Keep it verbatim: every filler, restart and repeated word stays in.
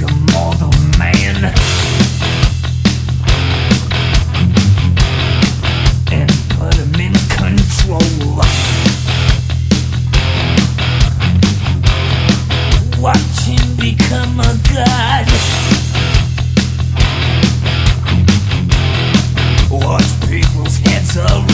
a mortal man and put him in control. Watch him become a god. Watch people's heads roll.